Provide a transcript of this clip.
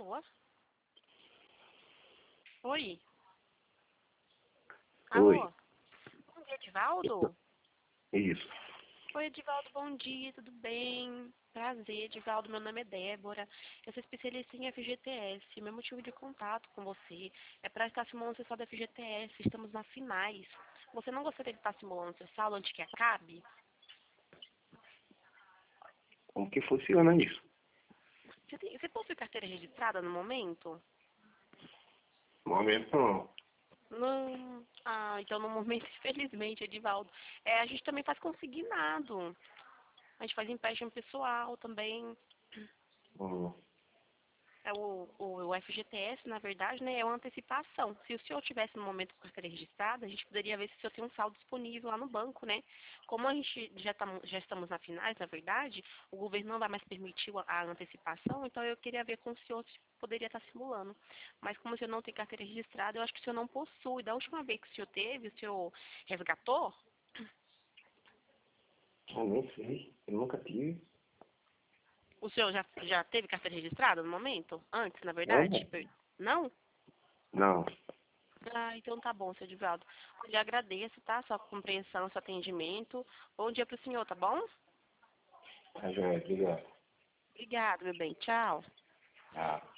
Alô? Oi? Oi. Alô? Bom dia, Edivaldo? Isso. Oi, Edivaldo, bom dia, tudo bem? Prazer, Edivaldo, meu nome é Débora. Eu sou especialista em FGTS. Meu motivo de contato com você é para estar simulando seu saldo FGTS. Estamos nas finais. Você não gostaria de estar simulando seu saldo antes que acabe? Como que funciona isso? Você possui carteira registrada no momento? No momento não. Não. Ah, então no momento, infelizmente, Edivaldo. A gente também faz consignado. A gente faz empréstimo pessoal também. Hum, O FGTS, na verdade, né, é uma antecipação. Se o senhor tivesse no momento com carteira registrada, a gente poderia ver se o senhor tem um saldo disponível lá no banco, né? Como a gente já estamos na finais, na verdade, o governo não vai mais permitir a antecipação, então eu queria ver com o senhor se poderia estar simulando. Mas como o senhor não tem carteira registrada, eu acho que o senhor não possui. Da última vez que o senhor teve, o senhor resgatou? eu nem sei. Eu nunca tive. O senhor já teve carteira registrada no momento? Antes, na Não? verdade? Não? Não. Ah, então tá bom, seu Edivaldo. Eu lhe agradeço, tá? Sua compreensão, seu atendimento. Bom dia pro senhor, tá bom? Tá joia, obrigado. Obrigada, meu bem. Tchau. Ah.